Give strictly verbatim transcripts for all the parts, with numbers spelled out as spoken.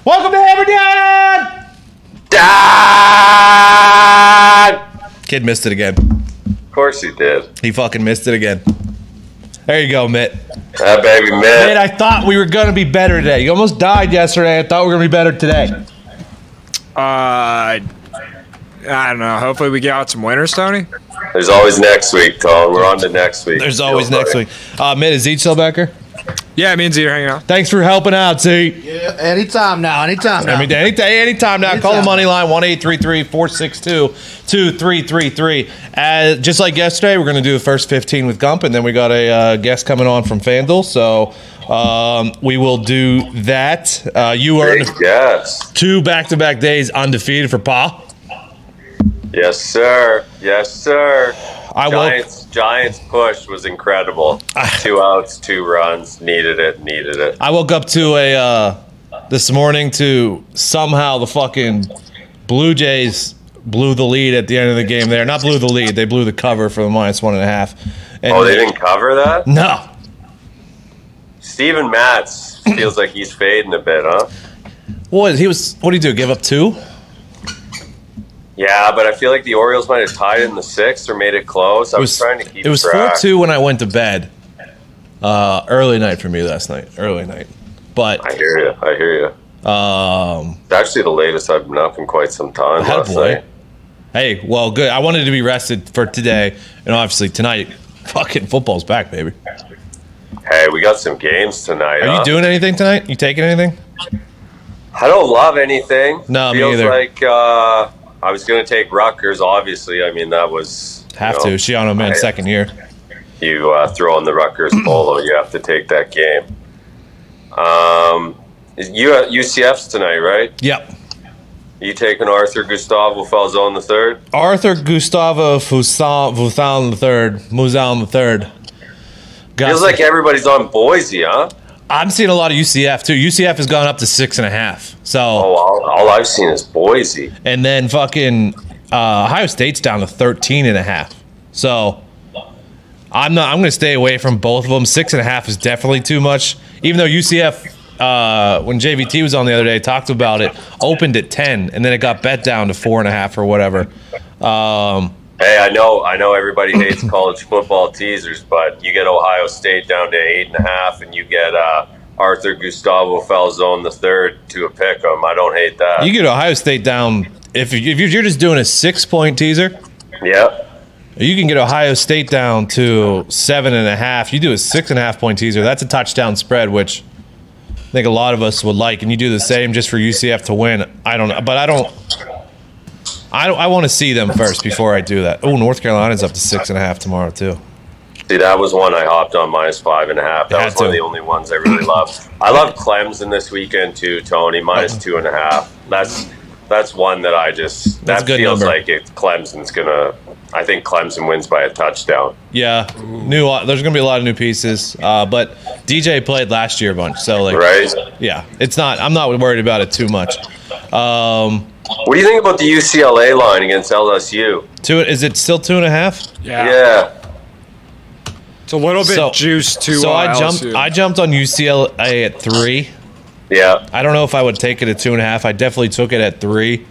Welcome to Hammer Dad! Dad! Kid missed it again. Of course he did. He fucking missed it again. There you go, Mitt. That baby Mitt. Mitt, I thought we were going to be better today. You almost died yesterday. I thought we were going to be better today. Uh, I don't know. Hopefully we get out some winners, Tony. There's always next week, Tom. We're on to next week. There's always next week. Uh, Mitt, is Zeech still back here? Yeah, me and Z are hanging out. Thanks for helping out, Zeech. Yeah, anytime now, anytime now. I mean, any, anytime now. Anytime. Call the money line, one eight three three, four six two, two three three three. Uh, just like yesterday, we're going to do the first fifteen with Gump, and then we got a uh, guest coming on from FanDuel, so um, we will do that. Uh, you are yes. two back-to-back days undefeated for Pa. Yes, sir. Yes, sir. I Giants, woke, Giants push was incredible. Two outs, two runs. Needed it, needed it. I woke up to a uh, this morning to somehow the fucking Blue Jays blew the lead at the end of the game there. Not blew the lead. They blew the cover for the minus one and a half. And oh, they didn't cover that? No. Steven Matz feels like he's fading a bit, huh? What, he was, what did he do, give up two? Yeah, but I feel like the Orioles might have tied it in the sixth or made it close. I was, was trying to keep It was four two when I went to bed. Uh, early night for me last night. Early night. But I hear you. I hear you. Um, it's actually the latest I've been up in quite some time last night. Hey, well, good. I wanted to be rested for today, and obviously tonight, fucking football's back, baby. Hey, we got some games tonight. Are huh? you doing anything tonight? You taking anything? I don't love anything. No, Feels me either. like uh, I was going to take Rutgers, obviously. I mean, that was... Have you know, to. Shiano Man, second year. You uh, throw in the Rutgers polo, you have to take that game. Um, you at U C F's tonight, right? Yep. You taking Arthur Gustavo Falzon the third? Arthur Gustavo Falzon the third. Muzan the third. Feels like everybody's on Boise, huh? I'm seeing a lot of U C F too. U C F has gone up to six and a half. So oh, all, all I've seen is Boise. And then fucking uh, Ohio State's down to thirteen and a half. So I'm not. I'm going to stay away from both of them. Six and a half is definitely too much. Even though U C F, uh, when J V T was on the other day, talked about it, opened at ten, and then it got bet down to four and a half or whatever. Um, Hey, I know, I know everybody hates college football teasers, but you get Ohio State down to eight and a half, and you get uh, Arthur Gustavo Falzon the third to a pick 'em. I don't hate that. You get Ohio State down if you, if you're just doing a six point teaser. Yeah. You can get Ohio State down to seven and a half. You do a six and a half point teaser. That's a touchdown spread, which I think a lot of us would like. And you do the same just for U C F to win. I don't know, but I don't. I, I want to see them first before I do that. Oh, North Carolina's up to six and a half tomorrow too. See, that was one I hopped on minus five and a half. That was one of the only ones I really loved. I love Clemson this weekend too, Tony. Minus two and a half. That's that's one that I just That's that a good feels number. like it. Clemson's gonna. I think Clemson wins by a touchdown. Yeah, new. There's gonna be a lot of new pieces, uh, but D J played last year a bunch, so like, right? Yeah, it's not. I'm not worried about it too much. Um, what do you think about the U C L A line against L S U? Two? Is it still two and a half? Yeah. Yeah. It's a little bit So- juiced to So uh, I jumped. L S U. I jumped on U C L A at three. Yeah. I don't know if I would take it at two and a half. I definitely took it at three.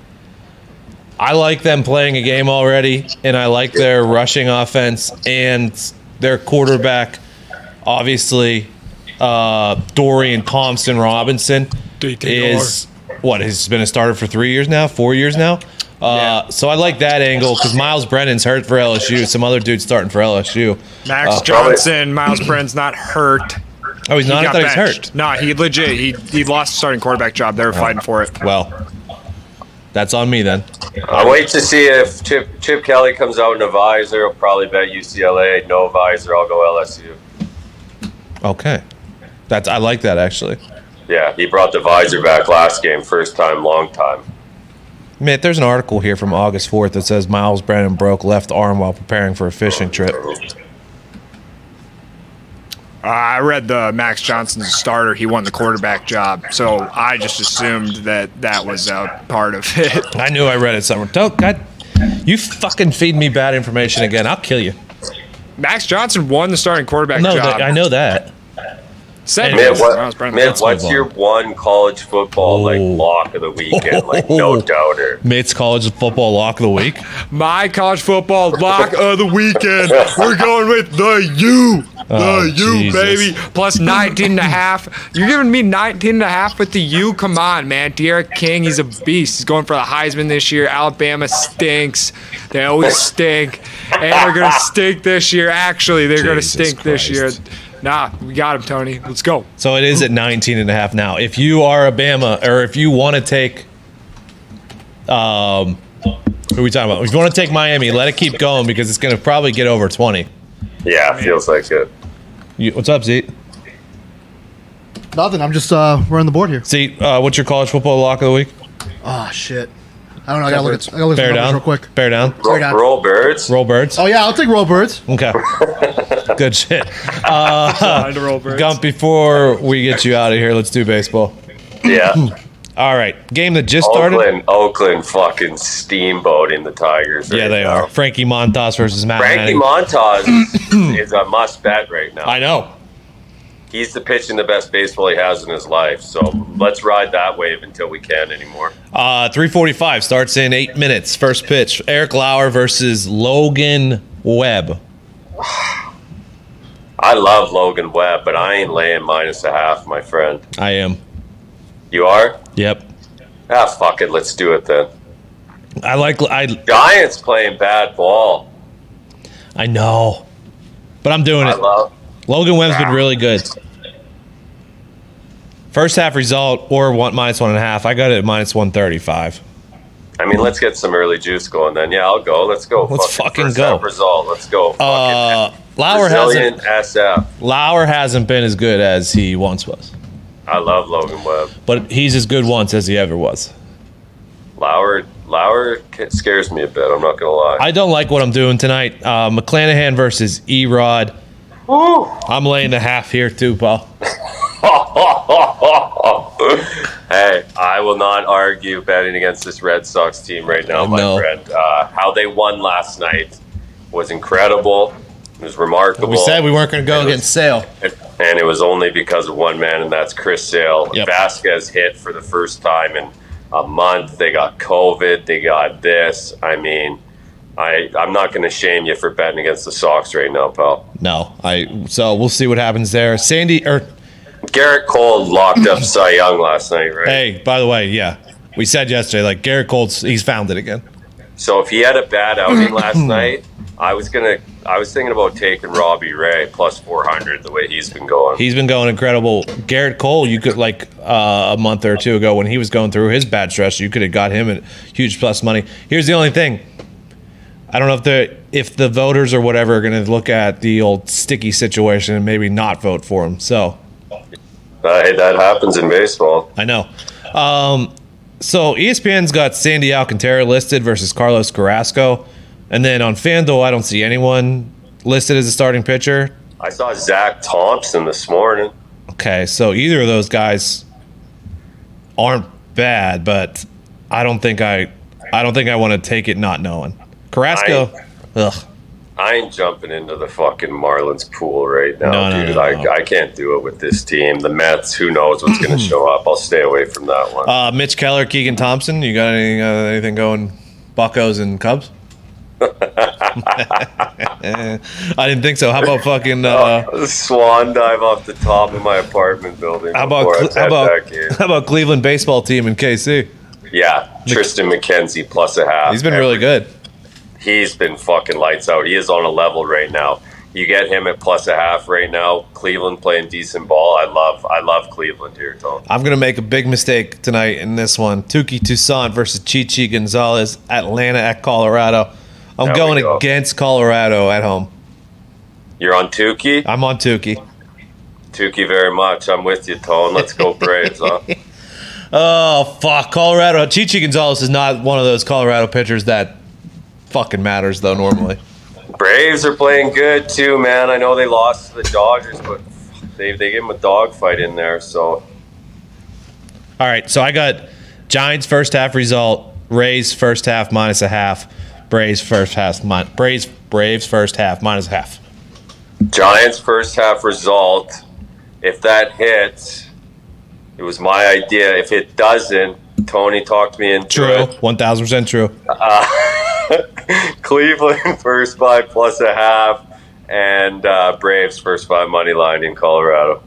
I like them playing a game already, and I like their rushing offense and their quarterback. Obviously, uh, Dorian Thompson Robinson D T R. is what has been a starter for three years now, four years now. Uh, Yeah. So I like that angle because Miles Brennan's hurt for L S U. Some other dude's starting for L S U. Max Uh, Johnson, Miles Brennan's not hurt. Oh, he's not. He I got thought he's benched. hurt. Nah, he legit. He he lost the starting quarterback job. They were fighting for it. Well, that's on me then. I'll wait to see if Chip Chip Kelly comes out in a visor. I'll probably bet U C L A. No visor, I'll go L S U. Okay, that's I like that actually. Yeah, he brought the visor back last game. First time, long time. Mitt, there's an article here from August fourth that says Miles Brennan broke left arm while preparing for a fishing trip. Uh, I read the Max Johnson's starter. He won the quarterback job, so I just assumed that that was a part of it. I knew I read it somewhere. Don't, God, you fucking feed me bad information again. I'll kill you. Max Johnson won the starting quarterback No, job. that, I know that. Seven. Anyway, Man, That was what, Brendan. man, Let's what's move your one college football like Oh. lock of the weekend? Like no doubter. Mates College football lock of the week. My college football lock of the weekend. We're going with the U. The Oh, U, Jesus. baby. Plus nineteen and a half. You're giving me nineteen and a half with the U? Come on, man. Derek King, he's a beast. He's going for the Heisman this year. Alabama stinks. They always stink. And they're going to stink this year. Actually, they're going to Jesus stink this year. Christ. Nah, we got him, Tony. Let's go. So it is at nineteen and a half now. If you are a Bama, or if you want to take, um, who are we talking about? If you want to take Miami, let it keep going because it's going to probably get over twenty. Yeah, feels like it. You, what's up, Zeke? Nothing. I'm just uh, running the board here. Zeke, uh, what's your college football lock of the week? Oh shit. I don't know. I gotta look at. I gotta look at Bear the numbers down. real quick. Bear down. Roll, down. roll birds. Roll birds. Oh yeah, I'll take roll birds. Okay. Good shit. Time to roll, birds. Gump, before we get you out of here, let's do baseball. Yeah. All right. Game that just started. Oakland, Oakland fucking steamboating the Tigers. Yeah, right they now. are. Frankie Montas versus Matt Frankie Manning. Montas is a must bet right now. I know. He's the pitching the best baseball he has in his life. So let's ride that wave until we can't anymore. Uh, three forty-five starts in eight minutes. First pitch. Eric Lauer versus Logan Webb. I love Logan Webb, but I ain't laying minus a half, my friend. I am. You are? Yep. Ah, fuck it. Let's do it then. I like. I. Giants playing bad ball. I know. But I'm doing I it. love. Logan Webb's been really good. First half result or one minus one and a half. I got it at minus one thirty-five. I mean, let's get some early juice going then. Yeah, I'll go. Let's go. Let's fucking first go. half result. Let's go. Uh, Fucking Lauer Brazilian hasn't. S F. Lauer hasn't been as good as he once was, I love Logan Webb. but he's as good once as he ever was. Lauer, Lauer scares me a bit. I'm not gonna lie. I don't like what I'm doing tonight. Uh, McClanahan versus Erod. I'm laying the half here too, Paul. Hey, I will not argue betting against this Red Sox team right now, I my know. friend. Uh, how they won last night was incredible. It was remarkable. We said we weren't going to go It was- against Sale. And it was only because of one man, and that's Chris Sale. Yep. Vasquez hit for the first time in a month. They got COVID. They got this. I mean, I, I'm not going to shame you for betting against the Sox right now, pal. No, I. So we'll see what happens there. Sandy, or Garrett Cole locked up Cy Young last night, right? hey, by the way, yeah, we said yesterday, like Garrett Cole's, he's found it again. So if he had a bad outing last night, I was gonna, I was thinking about taking Robbie Ray plus four hundred the way he's been going. He's been going incredible. Garrett Cole, you could like uh, a month or two ago when he was going through his bad stretch, you could have got him at huge plus money. Here's the only thing. I don't know if the if the voters or whatever are going to look at the old sticky situation and maybe not vote for him. So Uh, hey, that happens in baseball. I know. Um, so E S P N's got Sandy Alcantara listed versus Carlos Carrasco, and then on FanDuel, I don't see anyone listed as a starting pitcher. I saw Zach Thompson this morning. Okay, so either of those guys aren't bad, but I don't think I, I don't think I want to take it not knowing. Carrasco, ugh. I ain't jumping into the fucking Marlins pool right now, No, no, dude. no, I, no. I can't do it with this team. The Mets, who knows what's going to show up. I'll stay away from that one. Uh, Mitch Keller, Keegan Thompson. You got any, uh, anything going? Buccos and Cubs. I didn't think so. How about fucking? Uh, Swan dive off the top of my apartment building. how about before I how bet about that game. how about Cleveland baseball team in K C? Yeah, Tristan McKenzie plus a half. He's been really good. He's been fucking lights out. He is on a level right now. You get him at plus a half right now. Cleveland playing decent ball. I love I love Cleveland here, Tom. I'm gonna make a big mistake tonight in this one. Tukey Toussaint versus Chichi Gonzalez, Atlanta at Colorado. I'm There we going go. against Colorado at home. You're on Tukey? I'm on Tukey. Tukey very much. I'm with you, Tone. Let's go Braves, huh? Oh fuck, Colorado. Chichi Gonzalez is not one of those Colorado pitchers that fucking matters though normally. Braves are playing good too, man. I know they lost to the Dodgers, but they they gave them a dogfight in there. So All right, so I got Giants first half result, Rays first half minus a half, Braves first half min- Braves Braves first half minus a half. Giants first half result if that hits, it was my idea. If it doesn't, Tony talked me into True. it. one thousand percent true. Uh, Cleveland first five plus a half, and uh, Braves first five money line in Colorado.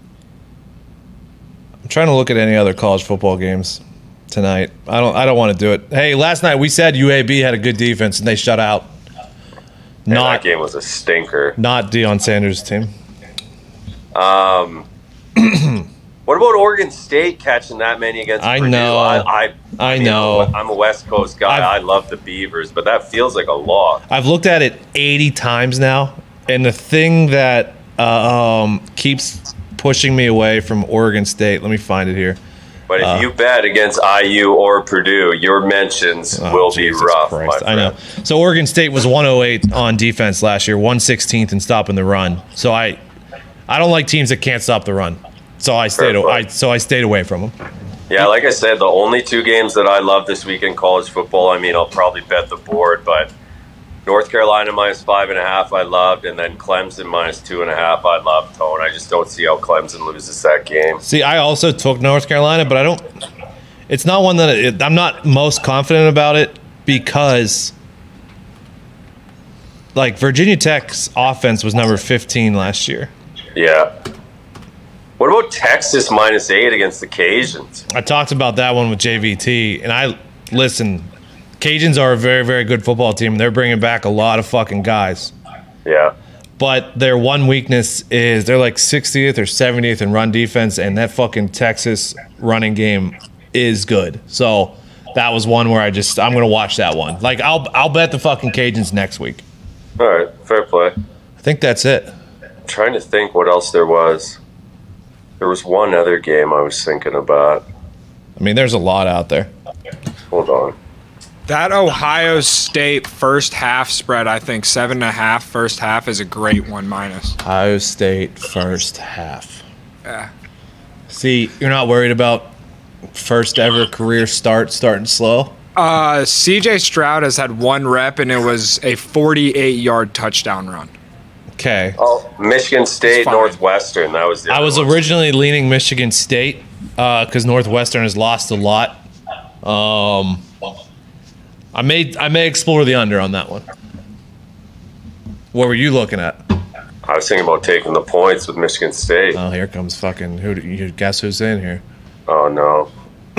I'm trying to look at any other college football games tonight. I don't I don't want to do it. Hey, last night we said U A B had a good defense and they shut out. And Not that game was a stinker. not Deion Sanders' team. Um, what about Oregon State catching that many against I Purdue? know. I, I, I mean, know. I'm a West Coast guy. I've- I love the Beavers, but that feels like a lot. I've looked at it eighty times now, and the thing that uh, um, keeps pushing me away from Oregon State, let me find it here. But if Uh, you bet against I U or Purdue, your mentions Oh, will Jesus be rough. Christ. My I friend. know. So Oregon State was one oh eight on defense last year, one sixteenth in stopping the run. So I, I don't like teams that can't stop the run. So I stayed. Fair I play. so I stayed away from them. Yeah, like I said, the only two games that I love this week in college football, I mean, I'll probably bet the board, but North Carolina minus five and a half I loved, and then Clemson minus two and a half I loved, Tone. I just don't see how Clemson loses that game. See, I also took North Carolina, but I don't. It's not one that it, I'm not most confident about it because, like, Virginia Tech's offense was number fifteen last year. Yeah. What about Texas minus eight against the Cajuns? I talked about that one with J V T, and I listen. Cajuns are a very, very good football team. They're bringing back a lot of fucking guys, Yeah. but their one weakness is they're like sixtieth or seventieth in run defense, and that fucking Texas running game is good. So that was one where I just I'm gonna watch that one. Like I'll I'll bet the fucking Cajuns next week. All right, fair play. I think that's it. I'm trying to think what else there was. There was one other game I was thinking about. I mean, there's a lot out there. Hold on. That Ohio State first half spread, I think seven and a half first half is a great one minus. Ohio State first half. Yeah. See, you're not worried about first ever career start starting slow. Uh, C J Stroud has had one rep and it was a forty-eight yard touchdown run. Okay. Oh, Michigan State, fine. Northwestern. That was the I other was one. originally leaning Michigan State because Northwestern has lost a lot. Um, I may I may explore the under on that one. What were you looking at? I was thinking about taking the points with Michigan State. Oh, here comes fucking who? do You guess who's in here? Oh, no.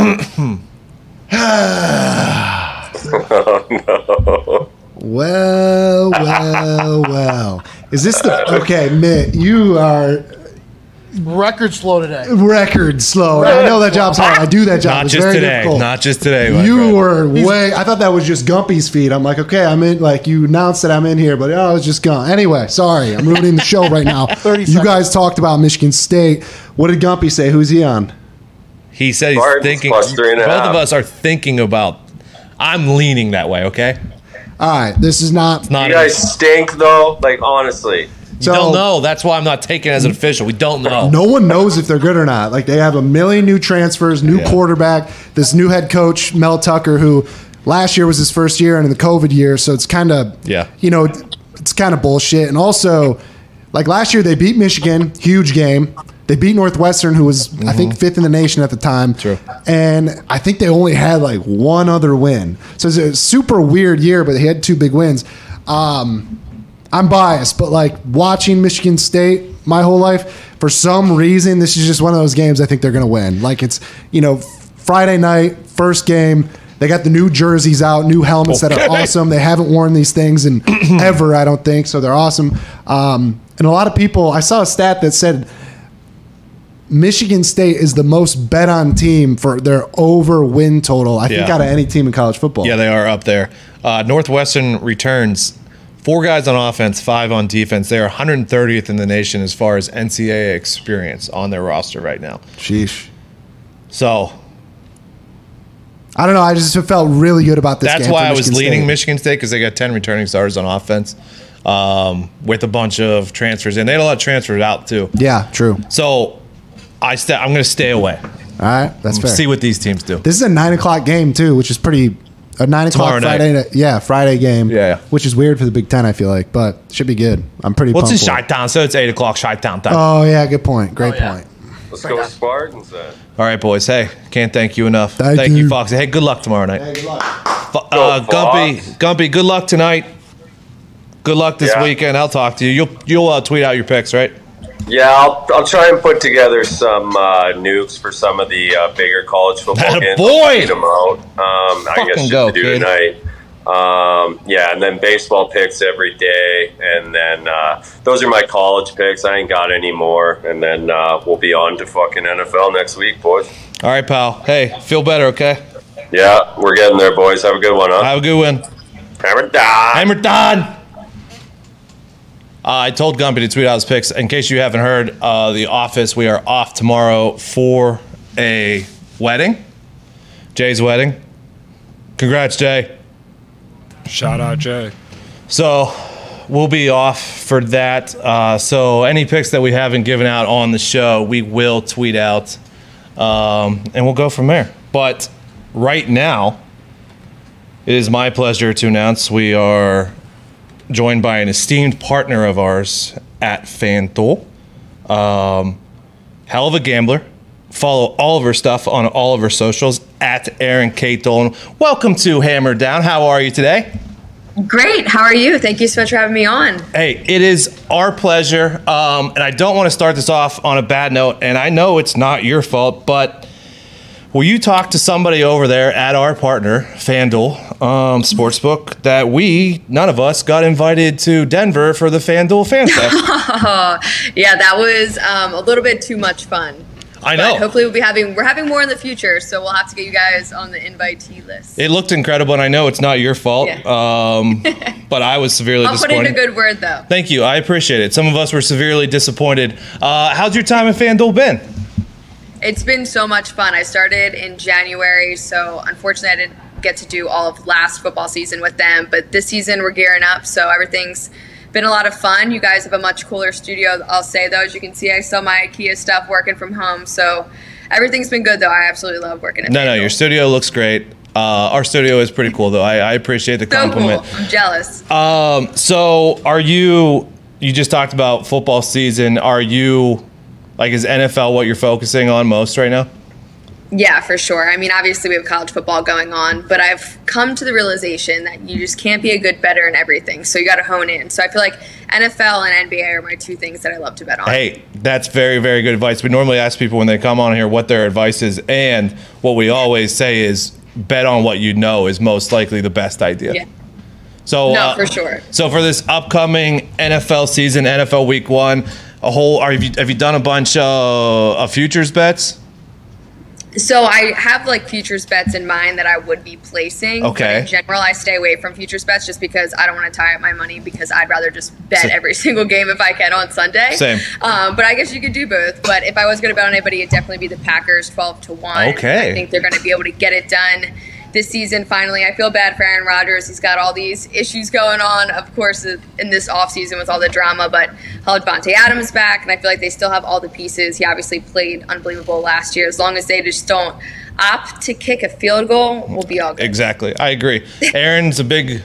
Oh, no. Well, well, well. Is this the okay, Mitt? You are Record slow today. record slow. I know that job's hard. I do that job. Not it's just very today. difficult. Not just today. my You friend. were way. I thought that was just Gumpy's feed. I'm like, okay, I'm in. Like you announced that I'm in here, but oh, it's just gone. Anyway, sorry, I'm ruining the show right now. thirty You seconds. guys talked about Michigan State. What did Gumpy say? Who's he on? He said he's Spartans thinking. plus three and a both half. of us are thinking about. I'm leaning that way. Okay. All right, this is not. Not. You guys stink, though. Like, honestly. we don't know. That's why I'm not taking it as an official. We don't know. No one knows if they're good or not. Like they have a million new transfers, new Yeah. quarterback, this new head coach Mel Tucker, who last year was his first year and in the COVID year, so it's kind of Yeah. you know, it's kind of bullshit. And also, like last year they beat Michigan, huge game. They beat Northwestern, who was I think fifth in the nation at the time. True. And I think they only had like one other win, so it's a super weird year. But they had two big wins. Um, I'm biased, but like watching Michigan State my whole life, for some reason, this is just one of those games I think they're going to win. Like it's, you know, Friday night, first game. They got the new jerseys out, new helmets that are Okay. awesome. They haven't worn these things in ever, I don't think, so they're awesome. Um, and a lot of people, I saw a stat that said Michigan State is the most bet on team for their over win total, I think, Yeah. out of any team in college football. Yeah, they are up there. Uh, Northwestern returns four guys on offense, five on defense. They are one hundred thirtieth in the nation as far as N C double A experience on their roster right now. Sheesh. So I don't know. I just felt really good about this that's game. why for I was Michigan leaning State. Michigan State because they got ten returning starters on offense um, with a bunch of transfers. And they had a lot of transfers out too. Yeah, true. So I sta I'm going to stay away. All right, that's fair. See what these teams do. This is a nine o'clock game too, which is pretty A nine o'clock Tomorrow night. Friday. night- Yeah, Friday game. Yeah. Which is weird for the Big Ten, I feel like, but should be good. I'm pretty Well, it's in pumped. for it. Chi-Town, so it's eight o'clock Chi-Town time. Oh, yeah, good point. Great Oh, yeah. point. Let's go Spartans then. All right, boys. Hey, can't thank you enough. Thank Thank, you, you. Foxy. Hey, good luck tomorrow night. Hey, good luck. Fu- Uh, Go Gumpy, Fox. Gumpy, good luck tonight. Good luck this Yeah. weekend. I'll talk to you. You'll you'll uh, tweet out your picks, right? Yeah, I'll, I'll try and put together some uh, nukes for some of the uh, bigger college football Atta games. boy! I'll tweet them out. Um, I Fucking guess just go, to do kid. tonight. Um, yeah, and then baseball picks every day, and then uh, those are my college picks. I ain't got any more, and then uh, we'll be on to fucking N F L next week, boys. All right, pal. Hey, feel better, okay? Yeah, we're getting there, boys. Have a good one, huh? Have a good one. Hammer down. Hammer done. Uh, I told Gumpy to tweet out his picks. In case you haven't heard, uh, The Office, we are off tomorrow for a wedding. Jay's wedding. Congrats, Jay. Shout out Jay. So we'll be off for that. Uh, so any picks that we haven't given out on the show, we will tweet out, um, and we'll go from there. But right now, it is my pleasure to announce we are joined by an esteemed partner of ours at FanDuel. Um, hell of a gambler. Follow all of her stuff on all of her socials at Aaron K. Dolan. Welcome to Hammer Down. How are you today? Great. How are you? Thank you so much for having me on. Hey, it is our pleasure. Um, and I don't want to start this off on a bad note. And I know it's not your fault, but will you talk to somebody over there at our partner, FanDuel um, Sportsbook, that we, none of us, got invited to Denver for the FanDuel Fan Fest? Yeah, that was um, a little bit too much fun. I But know. hopefully we'll be having we're having more in the future, so we'll have to get you guys on the invitee list. It looked incredible, and I know it's not your fault, Yeah. um, but I was severely I'll put in disappointed. a good word though. Thank you. I appreciate it. Some of us were severely disappointed. Uh, how's your time at FanDuel been? It's been so much fun. I started in January, so unfortunately I didn't get to do all of last football season with them, but this season we're gearing up, so everything's been a lot of fun. You guys have a much cooler studio, I'll say though. As you can see, I still my IKEA stuff working from home, so everything's been good though. I absolutely love working at No, no, FanDuel. your studio looks great. Uh, our studio is pretty cool, though. I, I appreciate the So compliment. cool. I'm jealous. Um, so, are you? You just talked about football season. Are you, like, is N F L what you're focusing on most right now? Yeah, for sure. I mean, obviously we have college football going on, but I've come to the realization that you just can't be a good bettor in everything. So you got to hone in. So I feel like N F L and N B A are my two things that I love to bet on. Hey, that's very, very good advice. We normally ask people when they come on here what their advice is, and what we always say is bet on what you know is most likely the best idea. Yeah. So, No, uh, for sure. So for this upcoming N F L season, N F L Week One, a whole, are you, have you done a bunch of, of futures bets? So I have like futures bets in mind that I would be placing. Okay. But in general, I stay away from futures bets just because I don't want to tie up my money because I'd rather just bet So- every single game if I can on Sunday. Same. Um, but I guess you could do both. But if I was going to bet on anybody, it'd definitely be the Packers twelve to one. Okay. I think they're going to be able to get it done this season finally. I feel bad for Aaron Rodgers. He's got all these issues going on, of course, in this offseason with all the drama, but how Devontae Adams back, and I feel like they still have all the pieces. He obviously played unbelievable last year. As long as they just don't opt to kick a field goal, we'll be all good. Exactly. I agree. Aaron's a big,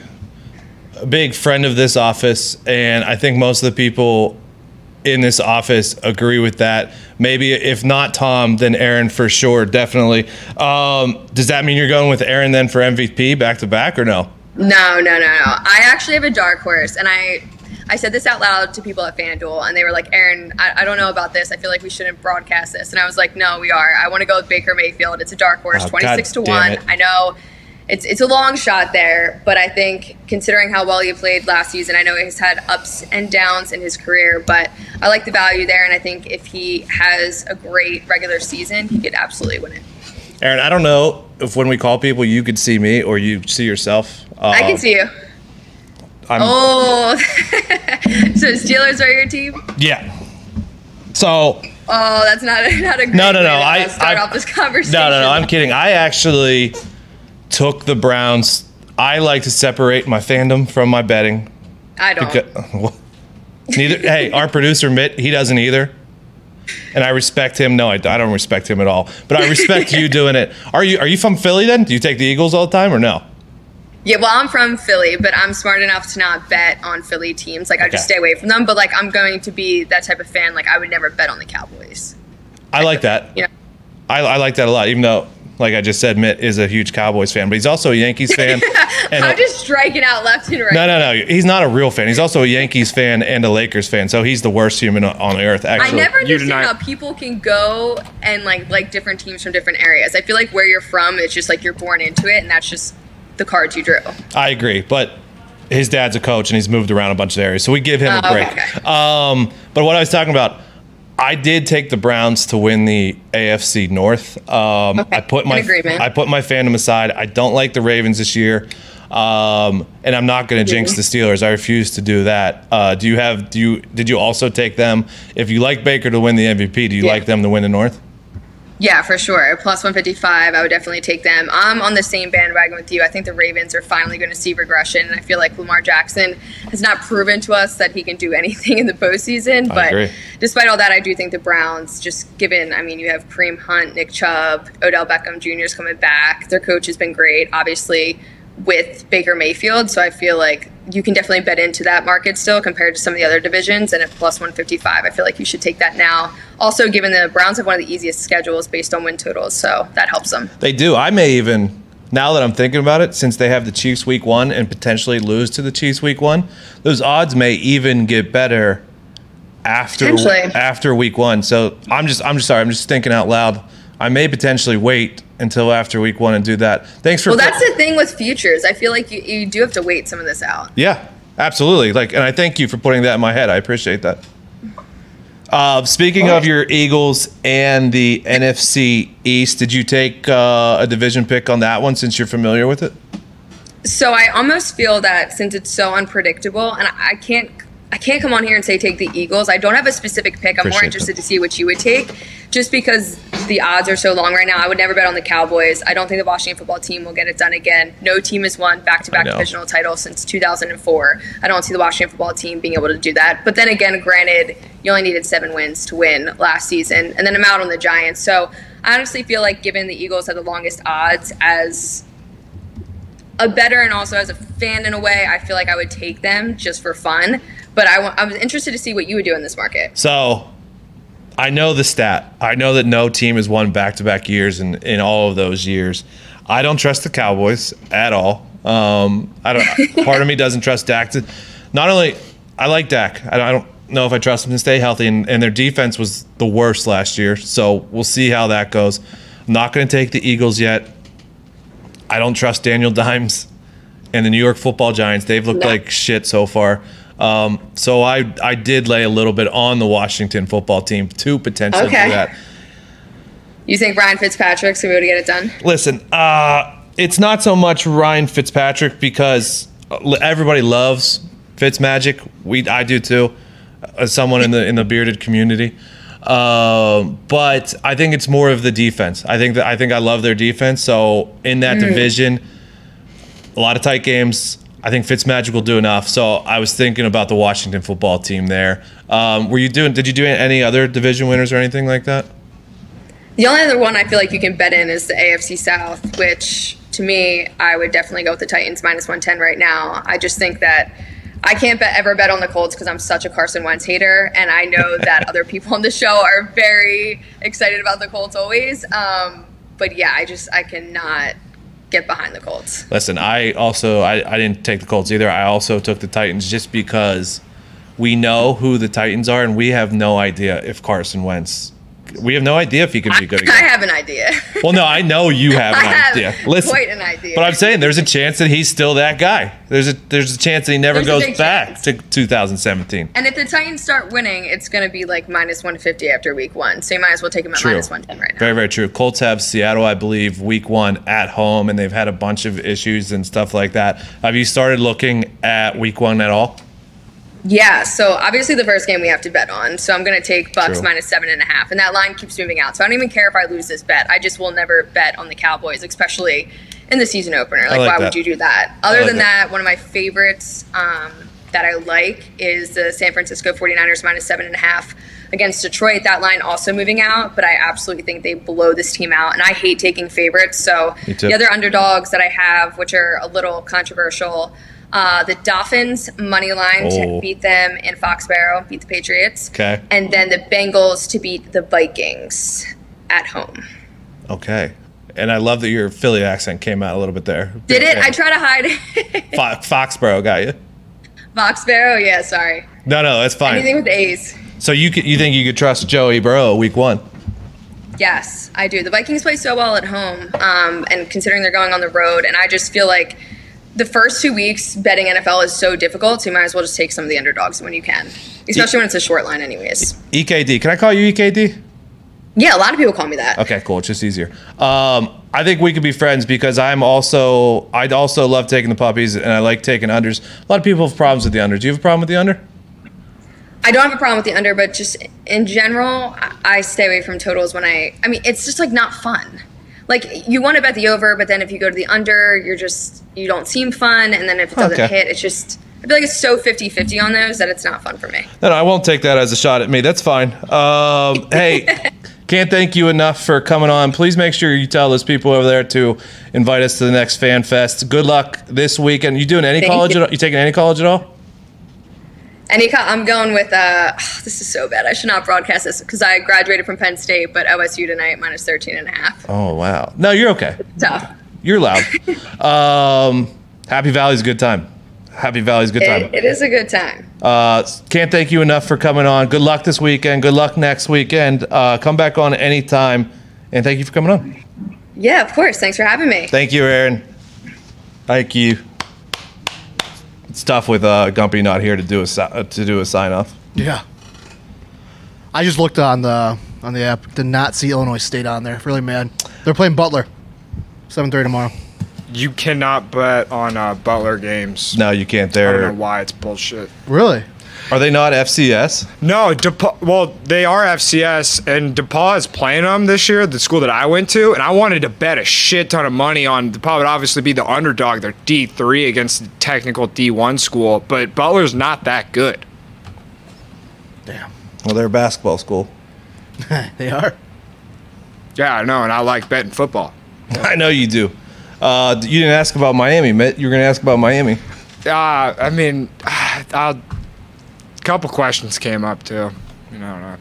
a big friend of this office, and I think most of the people in this office agree with that. Maybe if not Tom, then Aaron for sure, definitely. Um, does that mean you're going with Aaron then for M V P back to back or no? No, no, no, no. I actually have a dark horse, and I I said this out loud to people at FanDuel, and they were like, Aaron, I, I don't know about this. I feel like we shouldn't broadcast this. And I was like, no, we are. I want to go with Baker Mayfield. It's a dark horse, Oh, twenty-six to God damn one. it. I know it's it's a long shot there, but I think considering how well he played last season, I know he's had ups and downs in his career, but I like the value there, and I think if he has a great regular season, he could absolutely win it. Aaron, I don't know if when we call people you could see me or you see yourself. Uh, I can see you. I'm, Oh, so Steelers are your team? Yeah. So Oh, that's not a, not a great No, no, no, way to I- start I- off this conversation. No, no, no. I'm kidding. I actually took the Browns. I like to separate my fandom from my betting. I don't. Because, neither. Hey, our producer Mitt, he doesn't either, and I respect him. No, I, I don't respect him at all. But I respect you doing it. Are you Are you from Philly then? Do you take the Eagles all the time or no? Yeah, well, I'm from Philly, but I'm smart enough to not bet on Philly teams. Like, I just Okay. stay away from them. But, like, I'm going to be that type of fan. Like, I would never bet on the Cowboys. I like that. You know? I, I like that a lot, even though, like I just said, Mitt is a huge Cowboys fan, but he's also a Yankees fan. and I'm a- just striking out left and right. no, no, no. He's not a real fan. He's also a Yankees fan and a Lakers fan, so he's the worst human on earth, I actually. never You understand deny- how people can go and, like, like different teams from different areas. I feel like where you're from, it's just, like, you're born into it, and that's just the cards you drew. I agree, but his dad's a coach and he's moved around a bunch of areas, so we give him a Oh, break. okay. Um, but what I was talking about, I did take the Browns to win the A F C North. Um, Okay, I put in my agreement. I put my fandom aside. I don't like the Ravens this year, um, and I'm not going to jinx the Steelers. I refuse to do that. Uh, do you have? Do you? Did you also take them? If you like Baker to win the M V P, do you Yeah. like them to win the North? Yeah, for sure. Plus one fifty-five, I would definitely take them. I'm on the same bandwagon with you. I think the Ravens are finally going to see regression, and I feel like Lamar Jackson has not proven to us that he can do anything in the postseason. I But agree. despite all that, I do think the Browns, just given, I mean, you have Kareem Hunt, Nick Chubb, Odell Beckham Junior is coming back. Their coach has been great, obviously, with Baker Mayfield. So I feel like you can definitely bet into that market still compared to some of the other divisions. And at plus one fifty-five, I feel like you should take that now. Also, given the Browns have one of the easiest schedules based on win totals, so that helps them. They do. I may even, now that I'm thinking about it, since they have the Chiefs week one and potentially lose to the Chiefs week one, those odds may even get better after Potentially. after week one. So I'm just I'm just sorry. I'm just thinking out loud. I may potentially wait until after week one and do that. Thanks for Well, that's the thing with futures. I feel like you, you do have to wait some of this out. Yeah, absolutely. Like, and I thank you for putting that in my head. I appreciate that. Uh, speaking of your Eagles and the N F C East, did you take uh, a division pick on that one since you're familiar with it? So I almost feel that since it's so unpredictable, and I I can't, I can't come on here and say take the Eagles. I don't have a specific pick. I'm more Appreciate interested that. to see what you would take, just because the odds are so long right now. I would never bet on the Cowboys. I don't think the Washington football team will get it done again. No team has won back-to-back I know. divisional titles since two thousand four. I don't see the Washington football team being able to do that. But then again, granted, you only needed seven wins to win last season, and then I'm out on the Giants. So I honestly feel like given the Eagles have the longest odds as a better and also as a fan in a way, I feel like I would take them just for fun. But I, wa- I was interested to see what you would do in this market. So I know the stat. I know that no team has won back-to-back years in, in all of those years. I don't trust the Cowboys at all. Um, I don't. Part of me doesn't trust Dak. To, not only I like Dak. I don't, I don't know if I trust him to stay healthy, and, and their defense was the worst last year. So we'll see how that goes. I'm not going to take the Eagles yet. I don't trust Daniel Dimes and the New York Football Giants. They've looked No. like shit so far. Um, so I I did lay a little bit on the Washington football team to potentially Okay. do that. You think Ryan Fitzpatrick's going to be able to get it done? Listen, uh, it's not so much Ryan Fitzpatrick because everybody loves Fitzmagic. We I do too, as someone in the in the bearded community. Um, but I think it's more of the defense. I think that I think I love their defense. So in that division, a lot of tight games. I think Fitzmagic will do enough. So I was thinking about the Washington football team there. Um, were you doing? Did you do any other division winners or anything like that? The only other one I feel like you can bet in is the A F C South, which to me, I would definitely go with the Titans minus one ten right now. I just think that I can't bet, ever bet on the Colts because I'm such a Carson Wentz hater, and I know that other people on the show are very excited about the Colts always. Um, but yeah, I just I cannot get behind the Colts. Listen, I also I, I didn't take the Colts either. I also took the Titans just because we know who the Titans are, and we have no idea if Carson Wentz. We have no idea if he could be good I again. have an idea. Well, no, I know you have I an have idea. Listen, quite an idea. but I'm saying there's a chance that he's still that guy. There's a there's a chance that he never There's a goes big back chance. to two thousand seventeen. And if the Titans start winning, it's going to be like minus one fifty after week one. So you might as well take them at True. minus one ten right now. Very, very true. Colts have Seattle, I believe, week one at home, and they've had a bunch of issues and stuff like that. Have you started looking at week one at all? Yeah, so obviously the first game we have to bet on. So I'm going to take Bucks True. minus seven and a half, and that line keeps moving out. So I don't even care if I lose this bet. I just will never bet on the Cowboys, especially in the season opener. Like, like why that. would you do that? Other like than that. that, one of my favorites um, that I like is the San Francisco forty-niners minus seven and a half against Detroit, that line also moving out, but I absolutely think they blow this team out, and I hate taking favorites. So the other underdogs that I have, which are a little controversial, uh, the Dolphins money line Oh. to beat them in Foxborough, beat the Patriots, Okay. and then the Bengals to beat the Vikings at home. Okay. And I love that your Philly accent came out a little bit there. Did it? I try to hide it. Fo- Foxborough got you. Foxborough, yeah, sorry. No, no, that's fine. Anything with A's. So you could, you think you could trust Joey Burrow week one? Yes, I do. The Vikings play so well at home, um, and considering they're going on the road, and I just feel like the first two weeks betting N F L is so difficult, so you might as well just take some of the underdogs when you can, especially when it's a short line anyways. E K D. Can I call you E K D? Yeah, a lot of people call me that. Okay, cool. It's just easier. Um, I think we could be friends because I'm also, I'd also love taking the puppies and I like taking unders. A lot of people have problems with the under. Do you have a problem with the under? I don't have a problem with the under, but just in general, I I stay away from totals when I, I mean, it's just like not fun. Like you want to bet the over, but then if you go to the under, you're just, you don't seem fun. And then if it doesn't Okay. hit, it's just, I feel like it's so fifty-fifty on those that it's not fun for me. No, no, I won't take that as a shot at me. That's fine. Um, hey, can't thank you enough for coming on. Please make sure you tell those people over there to invite us to the next Fan Fest. Good luck this weekend. You doing any Thank college you. at all? You taking any college at all? Any, co- I'm going with, uh, this is so bad. I should not broadcast this because I graduated from Penn State, but O S U tonight, minus thirteen and a half. Oh, wow. No, you're okay. Tough. You're loud. um, Happy Valley's a good time. Happy Valley's a good time. It, it is a good time. Uh, can't thank you enough for coming on. Good luck this weekend. Good luck next weekend. Uh, come back on anytime. And thank you for coming on. Yeah, of course. Thanks for having me. Thank you, Aaron. Thank you. It's tough with uh, Gumpy not here to do a si- uh, to do a sign off. Yeah. I just looked on the on the app. Did not see Illinois State on there. Really mad. They're playing Butler. seven thirty tomorrow. You cannot bet on uh, Butler games. No, you can't. I don't know There why it's bullshit. Really? are they not F C S? No, DePaul, well, they are F C S, and DePaul is playing them this year, the school that I went to, and I wanted to bet a shit ton of money on DePaul would obviously be the underdog. They're D three against the technical D one school, but Butler's not that good. Damn. Well, they're a basketball school. They are. Yeah, I know, and I like betting football. I know you do. Uh, you didn't ask about Miami, Mitt. You were going to ask about Miami. Uh, I mean, a couple questions came up, too. You know,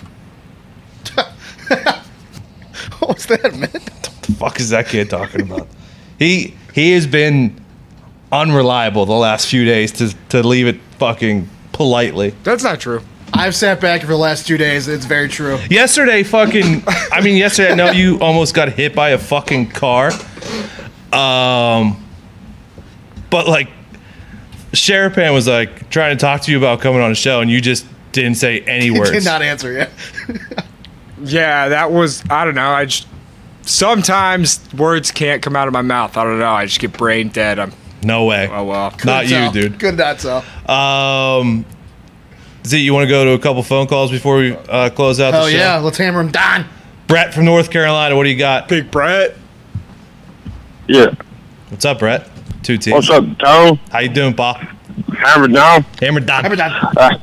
What was that, man? What the fuck is that kid talking about? He he has been unreliable the last few days, to to leave it fucking politely. that's not true. I've sat back for the last two days. It's very true. Yesterday, fucking. I mean, yesterday, I know you almost got hit by a fucking car. Um, but like, Sherapan was like trying to talk to you about coming on a show, and you just didn't say any words. Did not answer yet. Yeah, that was, I don't know. I just, sometimes words can't come out of my mouth. I don't know. I just get brain dead. I'm, No way. oh, well. Not you, Tell. dude. Good not so. Um, Z, you want to go to a couple phone calls before we uh, close out Oh the show? yeah, let's hammer him down. Brett from North Carolina, what do you got? Big Brett. Yeah. What's up, Brett? Two T. What's up, Tom? How you doing, Paul? Hammer down. Hammer down. Hammer down. Uh,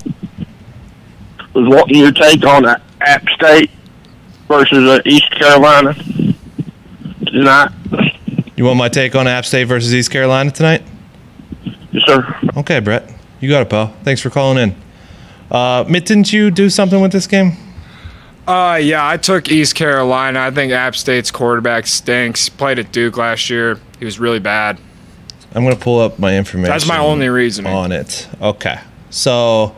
was wanting your take on uh, App State versus uh, East Carolina tonight. You want my take on App State versus East Carolina tonight? Yes, sir. Okay, Brett. You got it, pal. Thanks for calling in. Uh, Mitt, didn't you do something with this game? Uh, yeah, I took East Carolina. I think App State's quarterback stinks. Played at Duke last year. He was really bad. I'm going to pull up my information. That's my only reasoning. On it. Okay. So,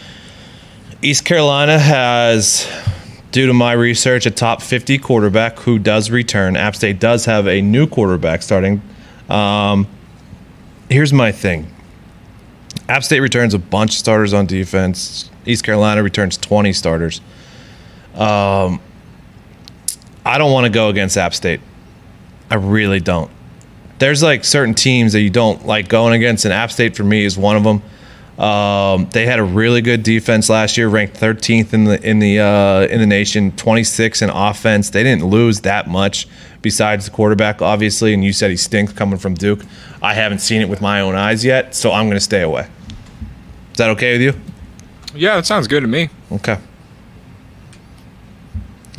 East Carolina has, due to my research, a top fifty quarterback who does return. App State does have a new quarterback starting. Um, here's my thing. App State returns a bunch of starters on defense. East Carolina returns twenty starters. Um, I don't want to go against App State. I really don't. There's like certain teams that you don't like going against, and App State for me is one of them. Um, they had a really good defense last year, ranked thirteenth in the in the uh, in the nation, twenty-sixth in offense. They didn't lose that much, besides the quarterback, obviously. And you said he stinks coming from Duke. I haven't seen it with my own eyes yet, so I'm going to stay away. Is that okay with you? Yeah, that sounds good to me. Okay.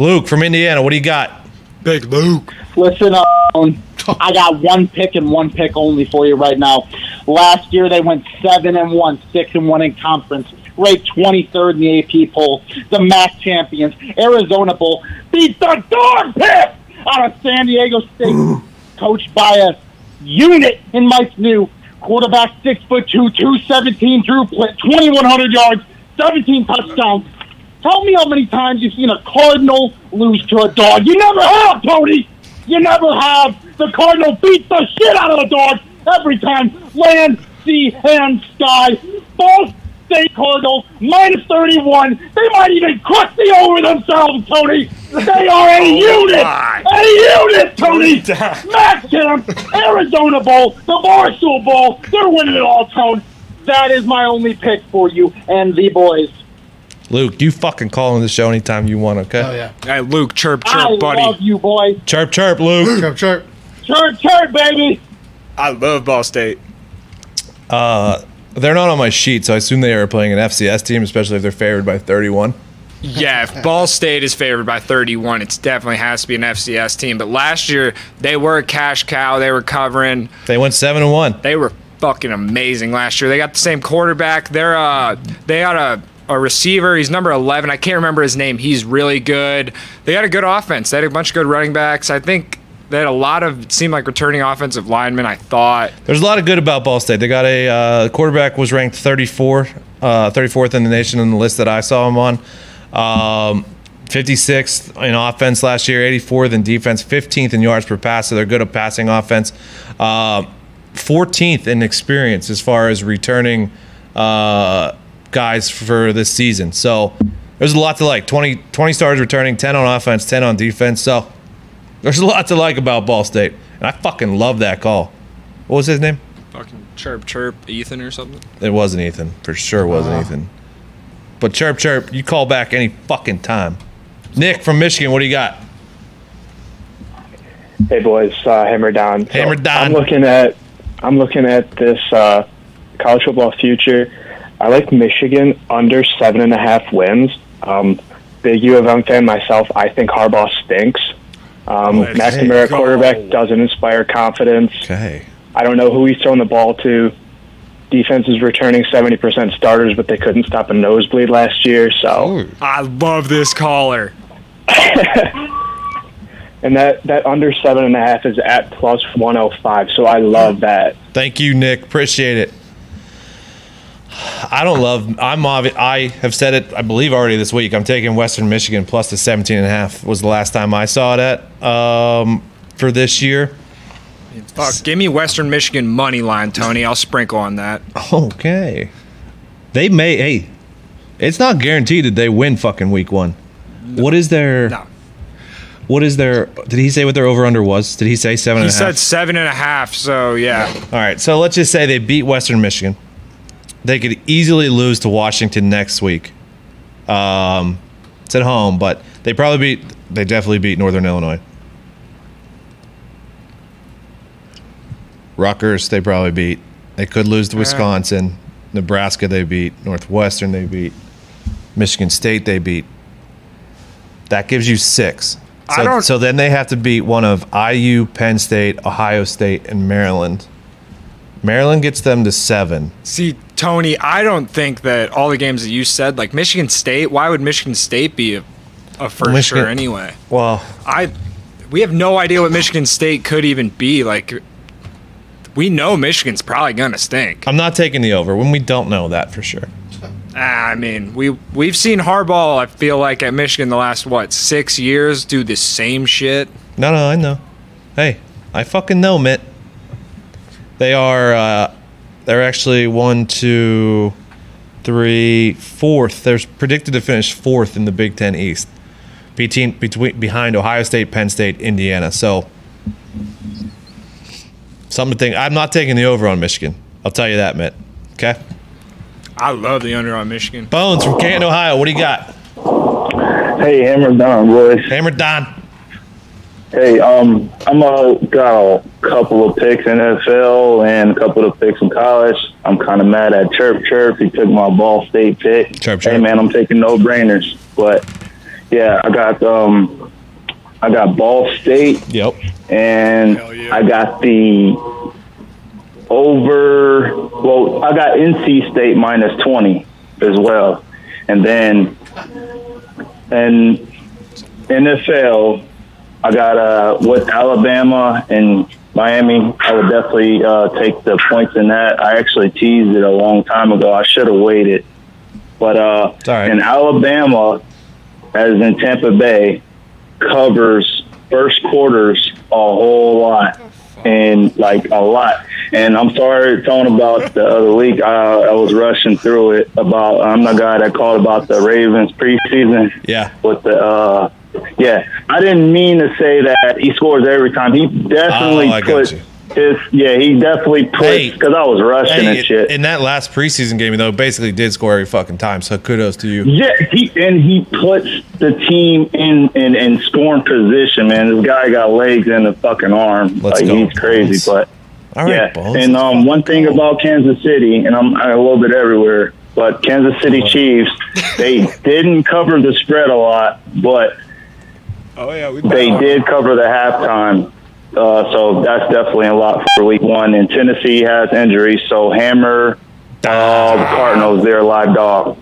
Luke from Indiana, what do you got? Big Luke. Listen up. I got one pick and one pick only for you right now. Last year they went seven and one, six and one in conference, ranked twenty-third in the A P poll. The M A C champions, Arizona Bowl, beat the dog piss out of San Diego State, coached by a unit in Mike New. Quarterback six foot two, two seventeen, Drew Plitt, twenty-one hundred yards, seventeen touchdowns. Tell me how many times you've seen a Cardinal lose to a dog. You never have, Tony. You never have. The Cardinal beat the shit out of the dog every time. Land, sea, and sky. Both State Cardinals, minus thirty-one. They might even cross the over themselves, Tony. They are a unit. A unit, Tony. M A C champ, Arizona Bowl, the Barstool Bowl. They're winning it all, Tony. That is my only pick for you and the boys. Luke, you fucking call in the show anytime you want, okay? Oh, yeah. Hey, Luke, chirp, chirp, I buddy. love you, boy. Chirp, chirp, Luke. Chirp, chirp. Chirp, chirp, baby. I love Ball State. Uh, they're not on my sheet, so I assume they are playing an F C S team, especially if they're favored by thirty-one. Yeah, if Ball State is favored by thirty-one, it definitely has to be an F C S team. But last year, they were a cash cow. They were covering. They went seven and one. They were fucking amazing last year. They got the same quarterback. They're uh, they got a. a receiver. He's number eleven. I can't remember his name. He's really good. They had a good offense. They had a bunch of good running backs. I think they had a lot of, it seemed like returning offensive linemen, I thought. There's a lot of good about Ball State. They got a uh, quarterback was ranked thirty-four, uh, thirty-fourth in the nation on the list that I saw him on. Um, fifty-sixth in offense last year, eighty-fourth in defense, fifteenth in yards per pass, so they're good at passing offense. Uh, fourteenth in experience as far as returning uh, guys for this season. So there's a lot to like. twenty, twenty stars returning, ten on offense, ten on defense. So there's a lot to like about Ball State. And I fucking love that call. What was his name? Fucking chirp, chirp, Ethan or something. It wasn't Ethan. For sure wasn't Uh-huh. Ethan. But chirp, chirp, you call back any fucking time. Nick from Michigan, what do you got? Hey boys, uh, Hammer Don. So Hammer Don. I'm looking at I'm looking at this uh, college football future. I like Michigan under seven and a half wins. Um, big U of M fan myself. I think Harbaugh stinks. Um, Let's McNamara go. quarterback doesn't inspire confidence. Okay. I don't know who he's throwing the ball to. Defense is returning seventy percent starters, but they couldn't stop a nosebleed last year. So, I love this caller. and that, that under seven and a half is at plus one oh five. So I love that. Thank you, Nick. Appreciate it. I don't love. I'm. obvi- I have said it. I believe already this week. I'm taking Western Michigan plus the seventeen and a half. Was the last time I saw it at um, for this year. Fuck, give me Western Michigan money line, Tony. I'll sprinkle on that. Okay. They may. Hey, it's not guaranteed that they win fucking week one. What is their? No. What is their? Did he say what their over under was? Did he say seven He and a half? said seven and a half, so yeah. All right, so let's just say they beat Western Michigan. They could easily lose to Washington next week. Um, it's at home, but they probably beat. They definitely beat Northern Illinois. Rutgers, they probably beat. They could lose to Wisconsin. Nebraska, they beat. Northwestern, they beat. Michigan State, they beat. That gives you six. I So, don't- so then they have to beat one of I U, Penn State, Ohio State, and Maryland. Maryland gets them to seven. See, Tony, I don't think that all the games that you said, like Michigan State, why would Michigan State be a, a for Michigan- sure anyway? Well, I, we have no idea what Michigan State could even be. Like, we know Michigan's probably gonna stink. I'm not taking the over when we don't know that for sure. Ah, I mean, we we've seen Harbaugh. I feel like at Michigan the last what six years do the same shit. No, no, I know. Hey, I fucking know, Mitt. They are, uh, they're actually one, two, three, fourth. They're predicted to finish fourth in the Big Ten East, between, between behind Ohio State, Penn State, Indiana. So, something to think. I'm not taking the over on Michigan. I'll tell you that, Mitt. Okay. I love the under on Michigan. Bones from Canton, Ohio. What do you got? Hey, Hammer Don, boys. Hammer Don. Hey, um, I'm uh, got a couple of picks in N F L and a couple of picks in college. I'm kind of mad at Chirp Chirp. He took my Ball State pick. Chirp Chirp. Hey, man, I'm taking no-brainers. But Yeah, I got um, I got Ball State. Yep. And yeah. I got the over. Well, I got N C State minus twenty as well, and then and N F L, I got uh with Alabama and Miami. I would definitely uh, take the points in that. I actually teased it a long time ago. I should have waited, but uh, right. in Alabama, as in Tampa Bay, covers first quarters a whole lot, and like a lot. And I'm sorry, talking about the other week, I, I was rushing through it about, I'm the guy that called about the Ravens preseason. Yeah. With the, uh, yeah, I didn't mean to say that he scores every time. He definitely Oh, I got put you. his, yeah, he definitely put, Hey. because I was rushing Hey, and shit. in that last preseason game, though, basically did score every fucking time. So kudos to you. Yeah, he and he puts the team in, in, in scoring position, man. This guy got legs in the fucking arm. Let's like, go, he's crazy, Bones. but All right, yeah. Bones. And um, one thing about Kansas City, and I'm, I'm a little bit everywhere, but Kansas City Chiefs, they didn't cover the spread a lot, but Oh yeah, we they did cover the halftime. Uh, so that's definitely a lot for week one. And Tennessee has injuries, so hammer uh, the Cardinals, they're a live dog.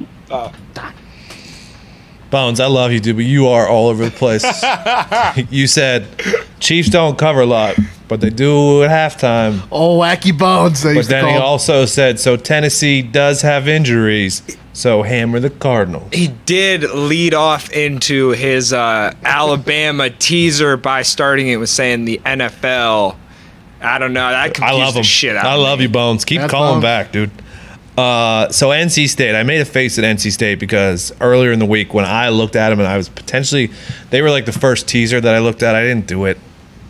Bones, I love you, dude, but you are all over the place. You said Chiefs don't cover a lot, but they do at halftime. Oh, wacky bones. They But used to then he call. also said, so Tennessee does have injuries, so hammer the Cardinals. He did lead off into his uh, Alabama teaser by starting it with saying the N F L. I don't know. That I confused love the him. shit out I of love me. you, Bones. Keep That's calling Bones. back, dude. Uh, so N C State, I made a face at N C State because earlier in the week when I looked at them and I was potentially, they were like the first teaser that I looked at. I didn't do it.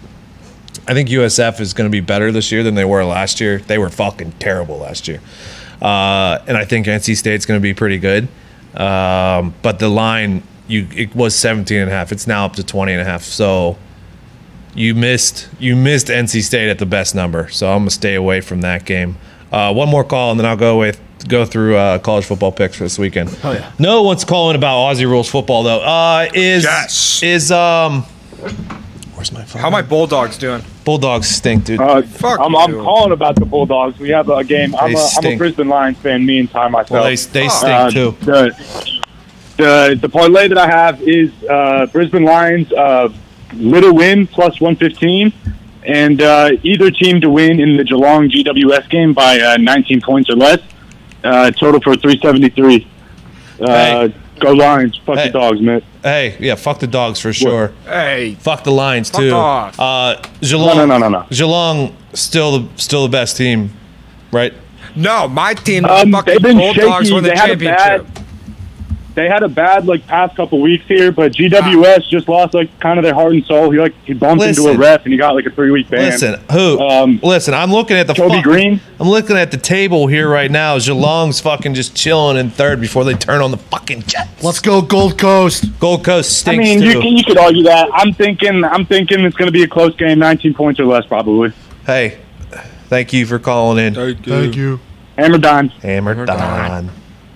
I think U S F is going to be better this year than they were last year. They were fucking terrible last year. Uh, and I think N C State's going to be pretty good. Um, but the line, you it was seventeen and a half. It's now up to twenty and a half. So you missed you missed N C State at the best number. So I'm going to stay away from that game. Uh, one more call, and then I'll go with go through uh, college football picks for this weekend. Oh, yeah. No one's calling about Aussie rules football though. Uh, is Yes. is um, where's my phone? How my Bulldogs doing? Bulldogs stink, dude. Uh, Fuck I'm, you. I'm calling about the Bulldogs. We have a game. I'm They a, I'm a stink. Brisbane Lions fan, me and Ty myself. well, they they stink Uh, too. The, the, the parlay that I have is uh, Brisbane Lions, uh, little win, plus one fifteen, and uh, either team to win in the Geelong G W S game by uh, nineteen points or less, uh, total for three seventy-three. Uh, Hey. Go Lions. Fuck Hey. the dogs, man. Hey, yeah, fuck the dogs for sure. Hey, Fuck the Lions Fuck too. off. Uh, Geelong, No, no, no, no, no. Geelong still the still the best team, right? no, my team, the Um, fucking they've been Bulldogs shaky. won the They had a championship. bad- They had a bad like past couple weeks here, but G W S just lost like kind of their heart and soul. He like he bumped into a Listen. ref and he got like a three week ban. Listen, who? Um, listen, I'm looking at the Toby fuck- Green? I'm looking at the table here right now. Geelong's fucking just chilling in third before they turn on the fucking Jets. Let's go Gold Coast. Gold Coast I stinks mean, too. you can, you could argue that. I'm thinking I'm thinking it's going to be a close game, nineteen points or less probably. Hey, thank you for calling in. Thank you. Hammer Don. Hammer Hammer Don.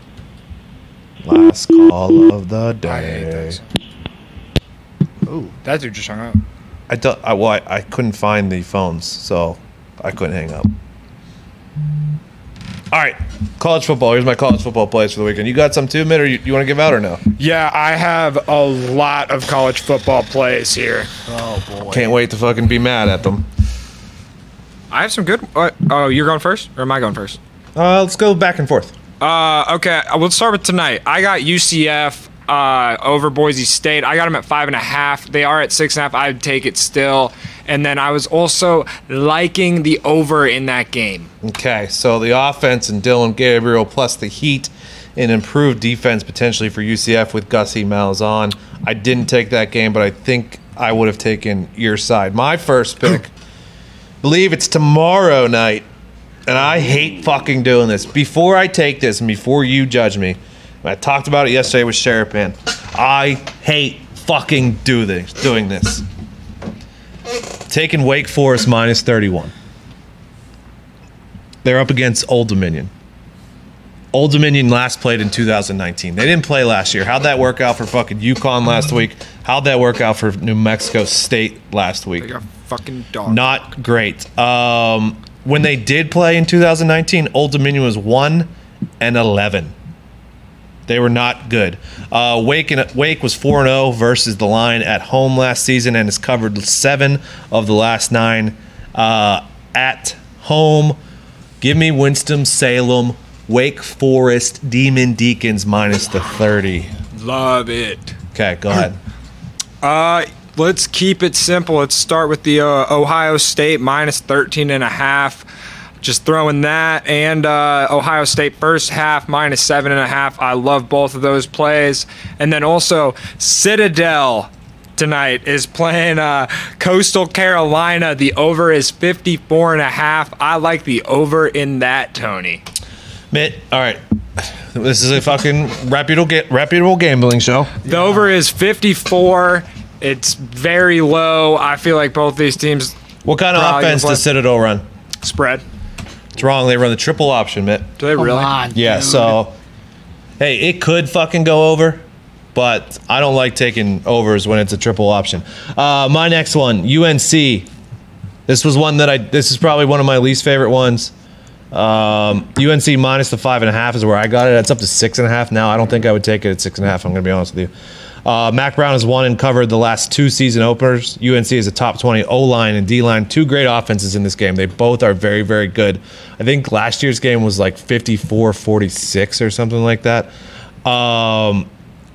Last call of the day. That dude just hung up. I don't. I, well, I, I couldn't find the phones, so I couldn't hang up. All right, college football. Here's my college football plays for the weekend. You got some too, Mitt, or you, you want to give out or no? Yeah, I have a lot of college football plays here. Oh, boy. Can't wait to fucking be mad at them. I have some good. What? Oh, you're going first, or am I going first? Uh, let's go back and forth. Uh, okay, we'll start with tonight. I got U C F uh, over Boise State. I got them at five and a half. They are at six and a half. I'd take it still. And then I was also liking the over in that game. Okay, so the offense and Dylan Gabriel plus the heat and improved defense potentially for U C F with Gussie Malzahn. I didn't take that game, but I think I would have taken your side. My first pick, believe it's tomorrow night, and I hate fucking doing this. Before I take this and before you judge me, and I talked about it yesterday with Sheripan, I hate fucking do this, doing this. Taking Wake Forest minus thirty-one. They're up against Old Dominion. Old Dominion last played in two thousand nineteen. They didn't play last year. How'd that work out for fucking UConn last week? How'd that work out for New Mexico State last week? They got fucking dog. Not great. Um, when they did play in two thousand nineteen, Old Dominion was one and eleven. They were not good. Uh, Wake and Wake was four and zero versus the Line at home last season, and has covered seven of the last nine uh, at home. Give me Winston-Salem, Wake Forest, Demon Deacons minus the thirty. Love it. Okay, go ahead. Uh, let's keep it simple. Let's start with the uh, Ohio State minus thirteen and a half. Just throwing that, and uh, Ohio State first half minus seven and a half. I love both of those plays. And then also Citadel tonight is playing uh, Coastal Carolina. The over is fifty-four and a half. I like the over in that, Tony. Mitt, all right. This is a fucking reputable, ga- reputable gambling show. The over is fifty-four. It's very low. I feel like both these teams. What kind of offense does Citadel run? Spread. It's wrong. They run the triple option, Mitt. Do they Come really? on, Yeah, dude. so, hey, it could fucking go over, but I don't like taking overs when it's a triple option. Uh, my next one, U N C. This was one that I, this is probably one of my least favorite ones. Um, U N C minus the five and a half is where I got it. It's up to six and a half now. I don't think I would take it at six and a half. I'm going to be honest with you. Uh, Mac Brown has won and covered the last two season openers. U N C is a top twenty O-line and D-line. Two great offenses in this game. They both are very, very good. I think last year's game was like fifty-four forty-six or something like that. Um,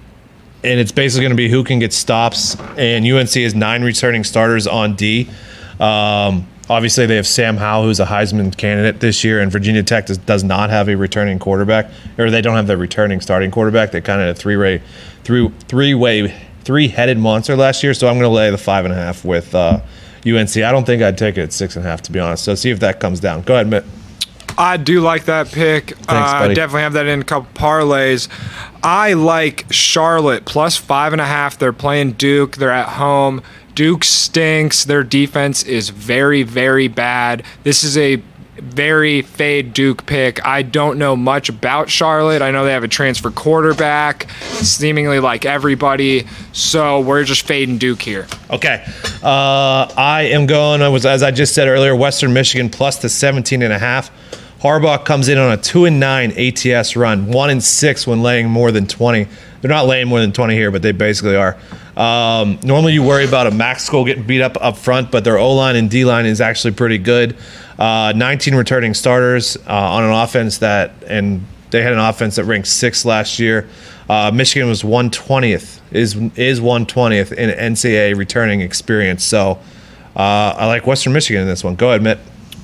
and it's basically going to be who can get stops. And U N C has nine returning starters on D. Um, obviously, they have Sam Howell, who's a Heisman candidate this year, and Virginia Tech does, does not have a returning quarterback, or they don't have the returning starting quarterback. They kind of had a three-way, three, three-way, three-headed monster last year. So I'm going to lay the five and a half with uh, U N C. I don't think I'd take it at six and a half, to be honest. So see if that comes down. Go ahead, Mitt. I do like that pick. Thanks, uh, buddy. Definitely have that in a couple parlays. I like Charlotte plus five and a half. They're playing Duke. They're at home. Duke stinks. Their defense is very, very bad. This is a very fade Duke pick. I don't know much about Charlotte. I know they have a transfer quarterback, seemingly like everybody. So we're just fading Duke here. Okay. Uh, I am going, I was, as I just said earlier, Western Michigan plus the seventeen and a half. Harbaugh comes in on a two and nine A T S run, one and six when laying more than twenty. They're not laying more than twenty here, but they basically are. Um, normally you worry about a MAC school getting beat up up front, but their O-line and D-line is actually pretty good. Uh, nineteen returning starters uh, on an offense that, and they had an offense that ranked sixth last year. Uh, Michigan was one twentieth, is is one twentieth in N C A A returning experience. So uh, I like Western Michigan in this one. Go ahead, Mitt.